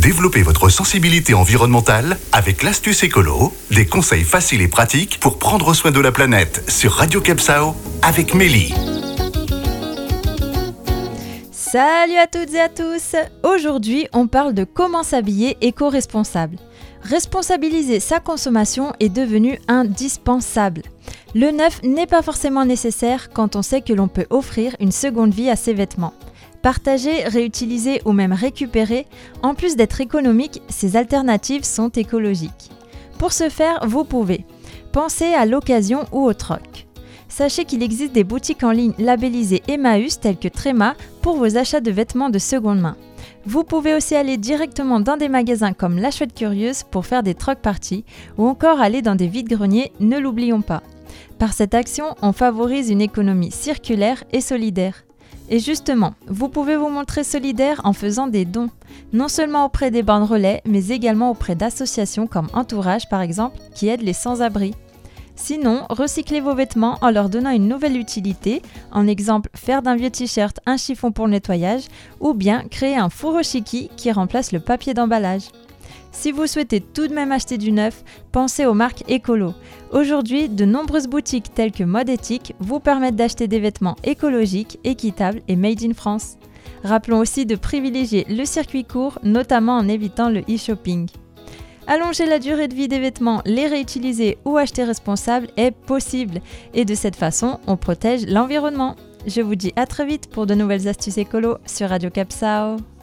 Développez votre sensibilité environnementale avec l'Astuce Écolo, des conseils faciles et pratiques pour prendre soin de la planète sur Radio Capsao avec Mélie. Salut à toutes et à tous! Aujourd'hui, on parle de comment s'habiller éco-responsable. Responsabiliser sa consommation est devenu indispensable. Le neuf n'est pas forcément nécessaire quand on sait que l'on peut offrir une seconde vie à ses vêtements. Partager, réutiliser ou même récupérer, en plus d'être économique, ces alternatives sont écologiques. Pour ce faire, vous pouvez penser à l'occasion ou au troc. Sachez qu'il existe des boutiques en ligne labellisées Emmaüs telles que Tréma pour vos achats de vêtements de seconde main. Vous pouvez aussi aller directement dans des magasins comme La Chouette Curieuse pour faire des troc parties ou encore aller dans des vides-greniers, ne l'oublions pas. Par cette action, on favorise une économie circulaire et solidaire. Et justement, vous pouvez vous montrer solidaire en faisant des dons, non seulement auprès des bornes relais, mais également auprès d'associations comme Entourage par exemple, qui aident les sans-abri. Sinon, recyclez vos vêtements en leur donnant une nouvelle utilité, en exemple faire d'un vieux t-shirt un chiffon pour le nettoyage, ou bien créer un furoshiki qui remplace le papier d'emballage. Si vous souhaitez tout de même acheter du neuf, pensez aux marques écolo. Aujourd'hui, de nombreuses boutiques telles que Mode Éthique vous permettent d'acheter des vêtements écologiques, équitables et made in France. Rappelons aussi de privilégier le circuit court, notamment en évitant le e-shopping. Allonger la durée de vie des vêtements, les réutiliser ou acheter responsable est possible. Et de cette façon, on protège l'environnement. Je vous dis à très vite pour de nouvelles astuces écolo sur Radio Capsao.